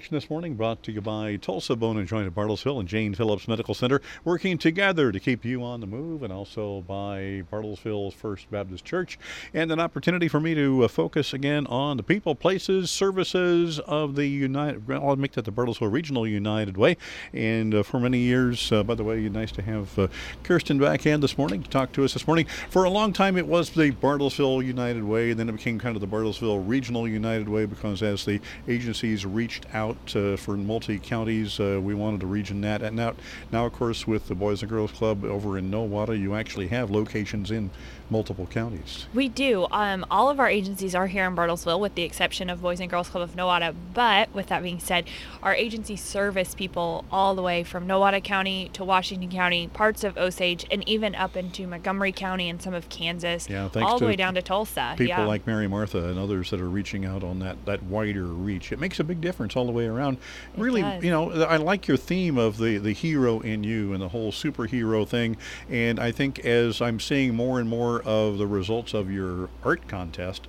Action this morning brought to you by Tulsa Bone and Joint of Bartlesville and Jane Phillips Medical Center, working together to keep you on the move, and also by Bartlesville's First Baptist Church, and an opportunity for me to focus again on the people, places, services of the I'll make that the Bartlesville Regional United Way. And for many years, by the way, nice to have Kirsten backhand this morning to talk to us this morning. For a long time, it was the Bartlesville United Way, and then it became kind of the Bartlesville Regional United Way, because as the agencies reached out for multi-counties, we wanted to region that. And now, of course, with the Boys and Girls Club over in Nowata, you actually have locations in multiple counties. We do. All of our agencies are here in Bartlesville, with the exception of Boys and Girls Club of Nowata. But with that being said, our agencies service people all the way from Nowata County to Washington County, parts of Osage, and even up into Montgomery County and some of Kansas, all the way down to Tulsa. People like Mary Martha and others that are reaching out on that wider reach. It makes a big difference all the way around. Really, I like your theme of the hero in you and the whole superhero thing. And I think as I'm seeing more and more of the results of your art contest,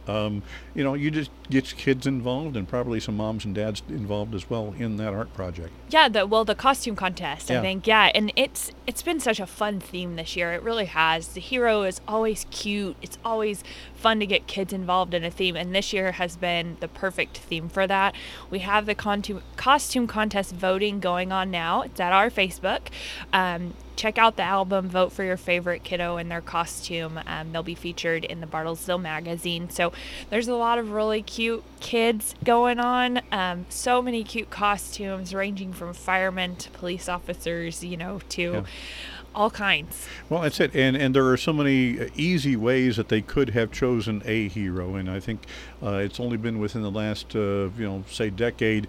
you just get kids involved, and probably some moms and dads involved as well in that art project. Yeah, the costume contest, I think. Yeah, and it's been such a fun theme this year. It really has. The hero is always cute. It's always fun to get kids involved in a theme, and this year has been the perfect theme for that. We have the costume contest voting going on now. It's at our Facebook. Check out the album, vote for your favorite kiddo in their costume. They'll be featured in the Bartlesville magazine. So there's a lot of really cute kids going on. So many cute costumes, ranging from firemen to police officers, to all kinds. Well, that's it. And there are so many easy ways that they could have chosen a hero. And I think it's only been within the last, say decade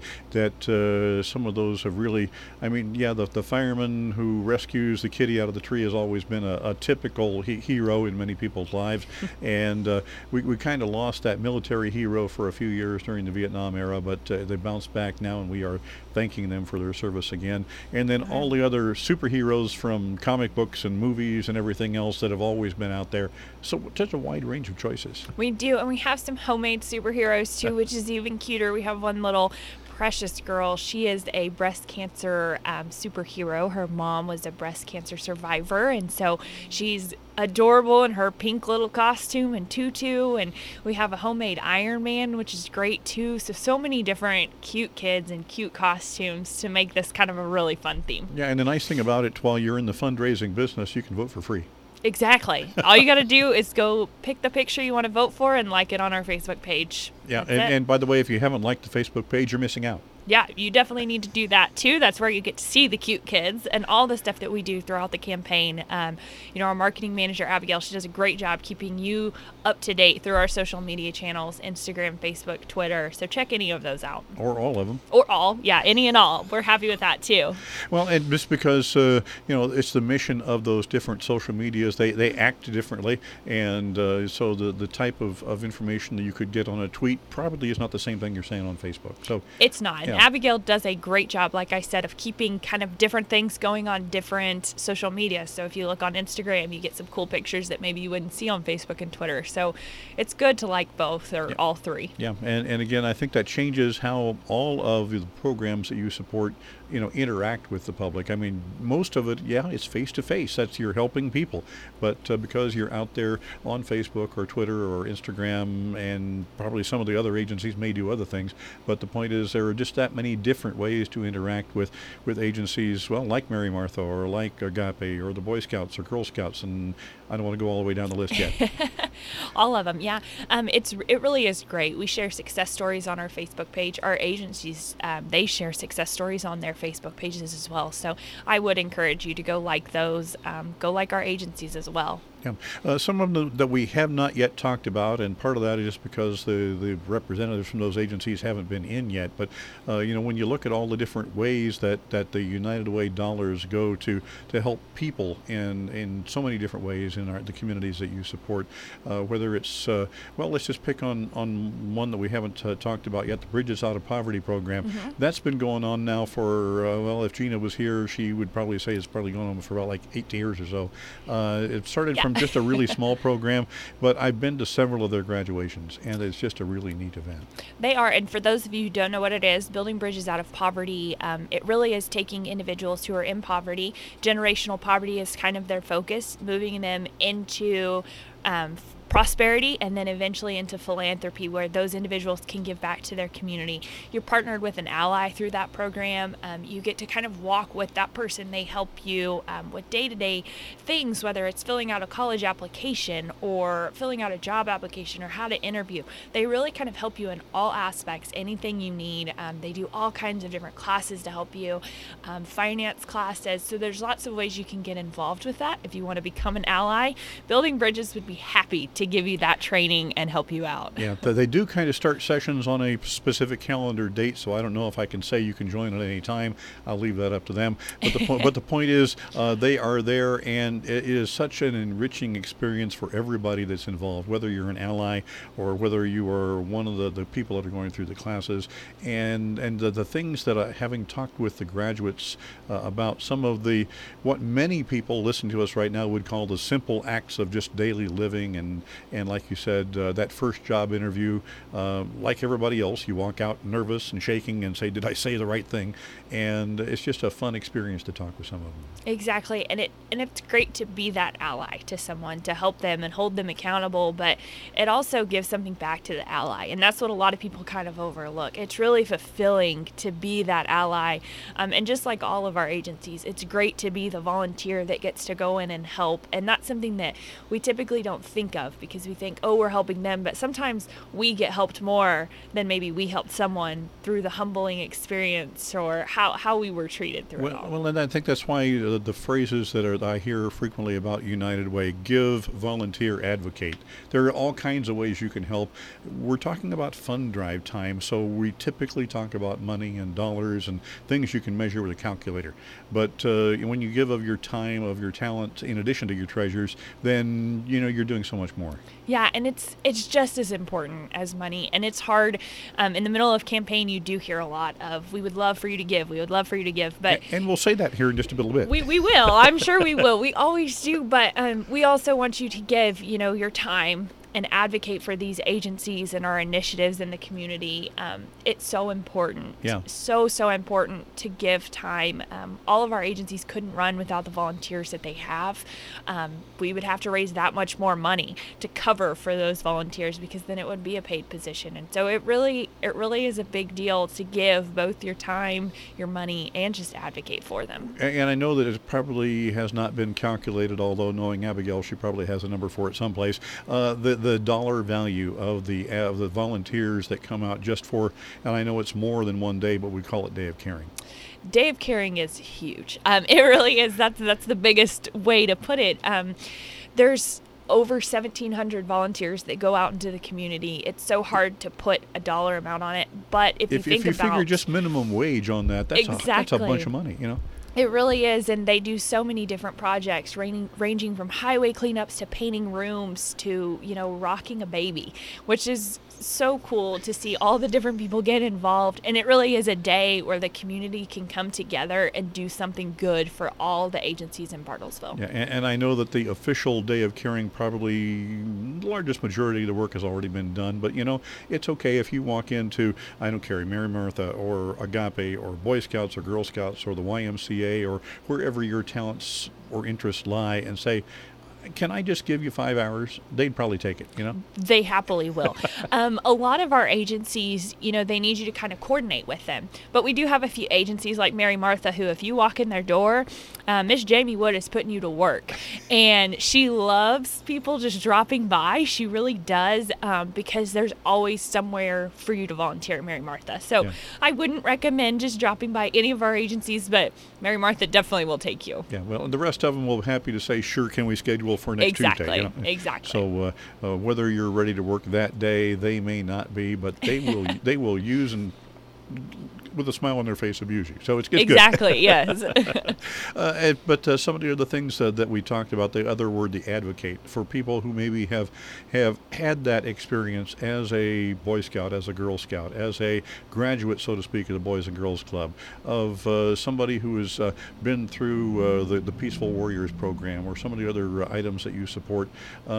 that some of those have really, the fireman who rescues the kitty out of the tree has always been a typical hero in many people's lives. And we kind of lost that military hero for a few years during the Vietnam era, but they bounced back now, and we are thanking them for their service again. And then all the other superheroes from comic books and movies and everything else that have always been out there. So such a wide range of choices. We do, and we have some homemade superheroes too, which is even cuter. We have one little precious girl. She is a breast cancer superhero. Her mom was a breast cancer survivor, and so she's adorable in her pink little costume and tutu. And we have a homemade Iron Man, which is great too. So many different cute kids and cute costumes to make this kind of a really fun theme. Yeah, and the nice thing about it, while you're in the fundraising business, you can vote for free. Exactly. All you got to do is go pick the picture you want to vote for and like it on our Facebook page. Yeah, and by the way, if you haven't liked the Facebook page, you're missing out. Yeah, you definitely need to do that too. That's where you get to see the cute kids and all the stuff that we do throughout the campaign. Our marketing manager, Abigail, she does a great job keeping you up to date through our social media channels, Instagram, Facebook, Twitter. So check any of those out. Or all of them. Or all. Yeah, any and all. We're happy with that too. Well, and just because, it's the mission of those different social medias, they act differently. And so the type of information that you could get on a tweet probably is not the same thing you're saying on Facebook. So it's not. Yeah. Abigail does a great job, like I said, of keeping kind of different things going on different social media. So if you look on Instagram, you get some cool pictures that maybe you wouldn't see on Facebook and Twitter. So it's good to like both or all three. Yeah, and again, I think that changes how all of the programs that you support, interact with the public. I mean, most of it, it's face-to-face. That's you're helping people. But because you're out there on Facebook or Twitter or Instagram, and probably some of the other agencies may do other things, but the point is there are just that many different ways to interact with agencies, like Mary Martha or like Agape or the Boy Scouts or Girl Scouts, and I don't want to go all the way down the list yet. All of them, yeah. It really is great. We share success stories on our Facebook page. Our agencies, they share success stories on their Facebook pages as well. So I would encourage you to go like those, go like our agencies as well. Yeah. Some of them that we have not yet talked about, and part of that is just because the representatives from those agencies haven't been in yet. But, when you look at all the different ways that the United Way dollars go to help people in so many different ways in the communities that you support, whether it's, let's just pick on one that we haven't talked about yet, the Bridges Out of Poverty program. Mm-hmm. That's been going on now for, if Gina was here, she would probably say it's probably going on for about like 8 years or so. It started from just a really small program, but I've been to several of their graduations, and it's just a really neat event. They are, and for those of you who don't know what it is, Building Bridges Out of Poverty, it really is taking individuals who are in poverty. Generational poverty is kind of their focus, moving them into prosperity, and then eventually into philanthropy, where those individuals can give back to their community. You're partnered with an ally through that program. You get to kind of walk with that person. They help you with day-to-day things, whether it's filling out a college application or filling out a job application or how to interview. They really kind of help you in all aspects, anything you need. They do all kinds of different classes to help you, finance classes. So there's lots of ways you can get involved with that. If you want to become an ally, Building Bridges would be happy to give you that training and help you out. Yeah, they do kind of start sessions on a specific calendar date, so I don't know if I can say you can join at any time. I'll leave that up to them. But the point is, they are there, and it is such an enriching experience for everybody that's involved, whether you're an ally or whether you are one of the people that are going through the classes. And the things that having talked with the graduates about some of what many people listening to us right now would call the simple acts of just daily living, and like you said, that first job interview, like everybody else, you walk out nervous and shaking and say, did I say the right thing? And it's just a fun experience to talk with some of them. Exactly. And it's great to be that ally to someone, to help them and hold them accountable, but it also gives something back to the ally. And that's what a lot of people kind of overlook. It's really fulfilling to be that ally. And just like all of our agencies, it's great to be the volunteer that gets to go in and help. And that's something that we typically don't think of, because we think, oh, we're helping them, but sometimes we get helped more than maybe we helped someone through the humbling experience or how we were treated through it all. Well, and I think that's why the phrases that I hear frequently about United Way: give, volunteer, advocate. There are all kinds of ways you can help. We're talking about fund drive time, so we typically talk about money and dollars and things you can measure with a calculator. But when you give of your time, of your talent, in addition to your treasures, then you're doing so much more. Yeah, and it's just as important as money, and it's hard. In the middle of campaign, you do hear a lot of, we would love for you to give, we would love for you to give, but... And we'll say that here in just a little bit. We will, I'm sure we will. We always do, but we also want you to give, your time and advocate for these agencies and our initiatives in the community. It's so important. Yeah. So important to give time. All of our agencies couldn't run without the volunteers that they have. We would have to raise that much more money to cover for those volunteers, because then it would be a paid position. And so it really is a big deal to give both your time, your money, and just advocate for them. And I know that it probably has not been calculated, although knowing Abigail, she probably has a number for it someplace. The dollar value of the volunteers that come out just for, and I know it's more than one day, but we call it Day of Caring. Day of Caring is huge. It really is. That's the biggest way to put it. There's over 1,700 volunteers that go out into the community. It's so hard to put a dollar amount on it, but if you figure just minimum wage on that, that's a bunch of money, It really is, and they do so many different projects, ranging from highway cleanups to painting rooms to, rocking a baby, which is so cool to see all the different people get involved. And it really is a day where the community can come together and do something good for all the agencies in Bartlesville. Yeah, and I know that the official Day of Caring, probably the largest majority of the work has already been done, but it's okay if you walk into, I don't care, Mary Martha or Agape or Boy Scouts or Girl Scouts or the YMCA or wherever your talents or interests lie, and say, can I just give you 5 hours? They'd probably take it, They happily will. A lot of our agencies, they need you to kind of coordinate with them. But we do have a few agencies like Mary Martha who, if you walk in their door, Miss Jamie Wood is putting you to work. And she loves people just dropping by. She really does, because there's always somewhere for you to volunteer at Mary Martha. So yeah. I wouldn't recommend just dropping by any of our agencies, but Mary Martha definitely will take you. Yeah, well, the rest of them will be happy to say, sure, can we schedule for next Tuesday? Exactly. So whether you're ready to work that day, they may not be, but they will use and with a smile on their face, abuse you. So it's exactly, good. Yes. But some of the other things that we talked about, the other word, the advocate, for people who maybe have had that experience as a Boy Scout, as a Girl Scout, as a graduate, so to speak, of the Boys and Girls Club, of somebody who has been through the Peaceful Warriors program or some of the other items that you support.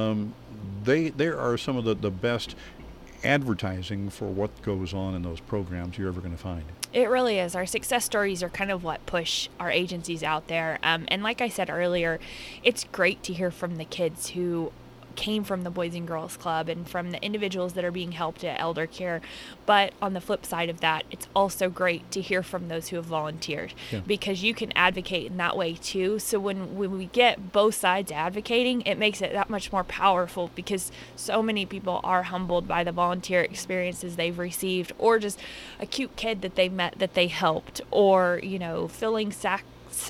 There are some of the best advertising for what goes on in those programs you're ever going to find. It really is. Our success stories are kind of what push our agencies out there. And like I said earlier, it's great to hear from the kids who came from the Boys and Girls Club and from the individuals that are being helped at elder care. But on the flip side of that, it's also great to hear from those who have volunteered, because you can advocate in that way too. So when we get both sides advocating, it makes it that much more powerful, because so many people are humbled by the volunteer experiences they've received, or just a cute kid that they met that they helped, or, filling sacks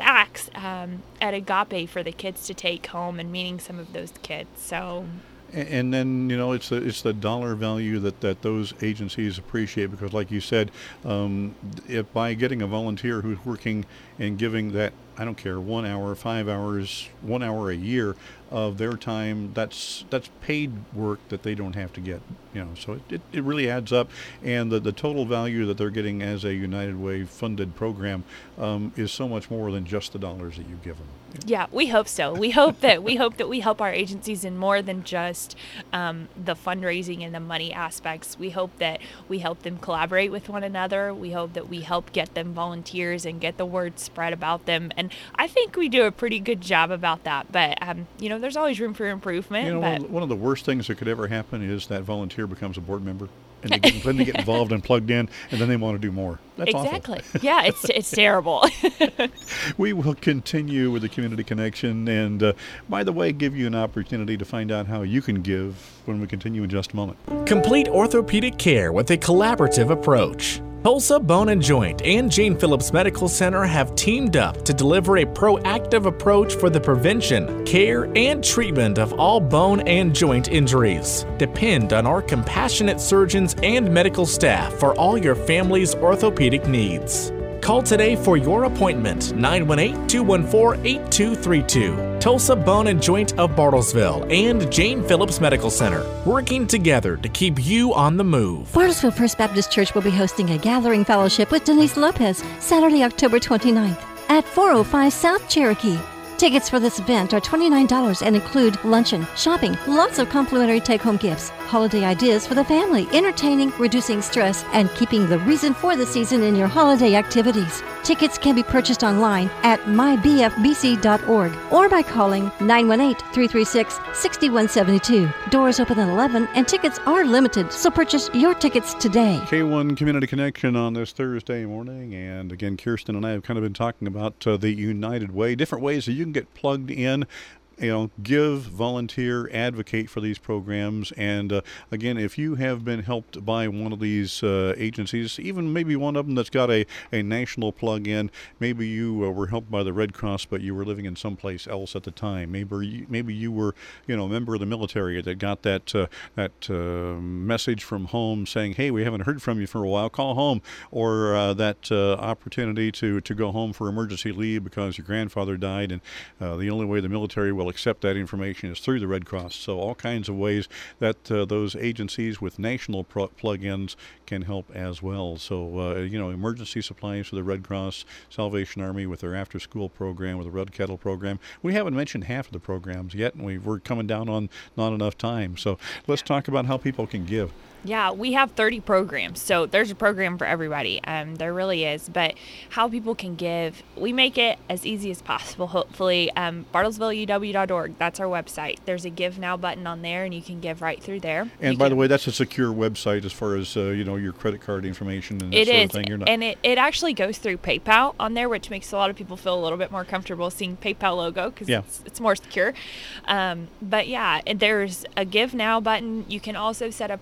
at Agape for the kids to take home and meeting some of those kids. So, and then it's the dollar value that those agencies appreciate, because like you said, if by getting a volunteer who's working and giving that, I don't care, 1 hour, 5 hours, 1 hour a year of their time, that's paid work that they don't have to get, so it really adds up. And the total value that they're getting as a United Way funded program is so much more than just the dollars that you give them. Yeah, we hope so. We hope that we help our agencies in more than just the fundraising and the money aspects. We hope that we help them collaborate with one another. We hope that we help get them volunteers and get the word spread about them. And I think we do a pretty good job about that. But there's always room for improvement. One of the worst things that could ever happen is that volunteer becomes a board member. And they get involved and plugged in, and then they want to do more. That's exactly. Awful. Yeah, it's terrible. We will continue with the Community Connection, and by the way, give you an opportunity to find out how you can give when we continue in just a moment. Complete orthopedic care with a collaborative approach. Tulsa Bone and Joint and Jane Phillips Medical Center have teamed up to deliver a proactive approach for the prevention, care, and treatment of all bone and joint injuries. Depend on our compassionate surgeons and medical staff for all your family's orthopedic needs. Call today for your appointment, 918-214-8232. Tulsa Bone and Joint of Bartlesville and Jane Phillips Medical Center, working together to keep you on the move. Bartlesville First Baptist Church will be hosting a gathering fellowship with Denise Lopez Saturday, October 29th at 405 South Cherokee. Tickets for this event are $29 and include luncheon, shopping, lots of complimentary take-home gifts, holiday ideas for the family, entertaining, reducing stress, and keeping the reason for the season in your holiday activities. Tickets can be purchased online at mybfbc.org or by calling 918-336-6172. Doors open at 11 and tickets are limited, so purchase your tickets today. K1 Community Connection on this Thursday morning, and again, Kirsten and I have kind of been talking about the United Way, different ways that you can get plugged in. Give, volunteer, advocate for these programs. And again, if you have been helped by one of these agencies, even maybe one of them that's got a national plug-in, maybe you were helped by the Red Cross, but you were living in someplace else at the time. Maybe you were, a member of the military that got that message from home saying, hey, we haven't heard from you for a while, call home. Or that opportunity to go home for emergency leave because your grandfather died, and the only way the military will accept that information is through the Red Cross. So all kinds of ways that those agencies with national plug-ins can help as well. So, emergency supplies for the Red Cross, Salvation Army with their after-school program, with the Red Kettle program. We haven't mentioned half of the programs yet, and we're coming down on not enough time. So let's talk about how people can give. Yeah, we have 30 programs, so there's a program for everybody. There really is. But how people can give, we make it as easy as possible, hopefully. BartlesvilleUW.org, that's our website. There's a Give Now button on there, and you can give right through there. And by the way, that's a secure website as far as, your credit card information and that sort of thing. It is, and it actually goes through PayPal on there, which makes a lot of people feel a little bit more comfortable seeing PayPal logo because it's more secure. But yeah, there's a Give Now button. You can also set up recurring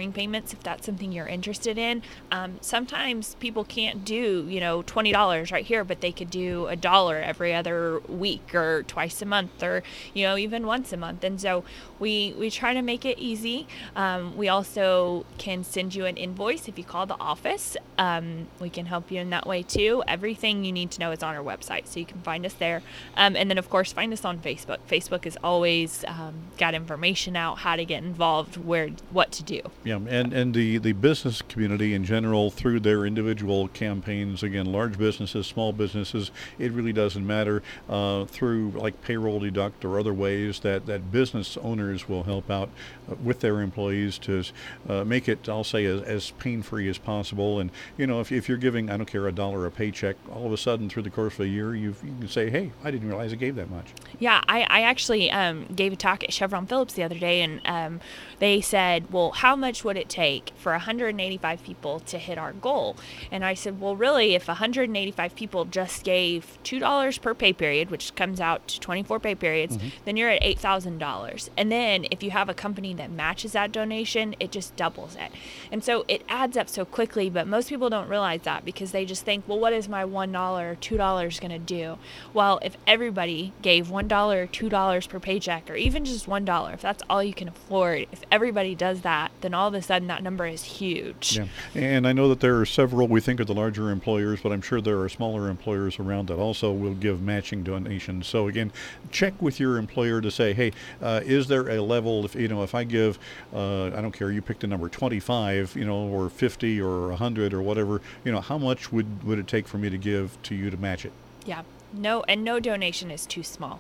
recurring payments if that's something you're interested in. Sometimes people can't do, $20 right here, but they could do $1 every other week or twice a month or, even once a month. And so we try to make it easy. We also can send you an invoice if you call the office. We can help you in that way too. Everything you need to know is on our website, so you can find us there. And then, of course, find us on Facebook. Facebook is always got information out, how to get involved, what to do. Yeah, and the business community in general, through their individual campaigns, again, large businesses, small businesses, it really doesn't matter, through like payroll deduct or other ways that business owners will help out with their employees to make it, I'll say, as pain-free as possible. And, if you're giving, I don't care, $1 a paycheck, all of a sudden through the course of a year, you can say, hey, I didn't realize I gave that much. Yeah, I actually gave a talk at Chevron Phillips the other day, and they said, well, how much would it take for 185 people to hit our goal? And I said, well, really, if 185 people just gave $2 per pay period, which comes out to 24 pay periods, then you're at $8,000. And then if you have a company that matches that donation, it just doubles it. And so it adds up so quickly, but most people don't realize that because they just think, well, what is my $1 or $2 going to do? Well, if everybody gave $1 or $2 per paycheck, or even just $1, if that's all you can afford, if everybody does that, then all of a sudden that number is huge. Yeah, and I know that there are several, we think of the larger employers, but I'm sure there are smaller employers around that also will give matching donations. So again, check with your employer to say, hey, is there a level, if I give, I don't care, you picked a number, 25, or 50 or 100 or whatever, how much would it take for me to give to you to match it? Yeah. No donation is too small.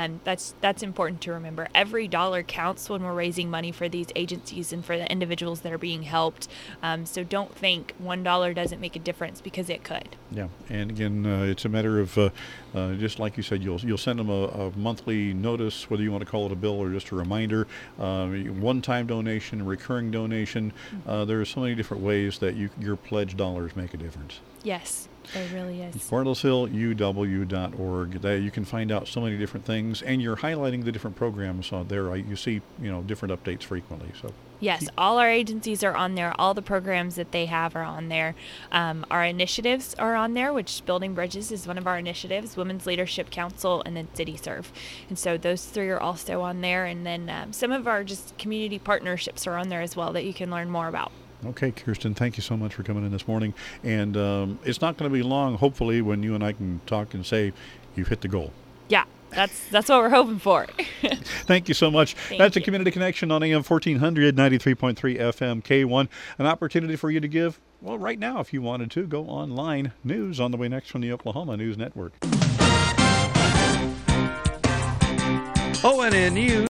That's important to remember. Every dollar counts when we're raising money for these agencies and for the individuals that are being helped. So don't think $1 doesn't make a difference, because it could. Yeah, and again, it's a matter of just like you said, you'll send them a monthly notice, whether you want to call it a bill or just a reminder. One-time donation, recurring donation. There are so many different ways that your pledged dollars make a difference. Yes. There really is. BartlesvilleUW.org. You can find out so many different things, and you're highlighting the different programs on there. You see, different updates frequently. So yes, all our agencies are on there. All the programs that they have are on there. Our initiatives are on there, which Building Bridges is one of our initiatives, Women's Leadership Council, and then CityServe. And so those three are also on there. And then some of our just community partnerships are on there as well that you can learn more about. Okay, Kirsten, thank you so much for coming in this morning. And it's not going to be long, hopefully, when you and I can talk and say you've hit the goal. Yeah, that's what we're hoping for. Thank you so much. That's a Community Connection on AM 1400, 93.3 FM K1. An opportunity for you to give, well, right now, if you wanted to, go online. News on the way next from the Oklahoma News Network. ONN News.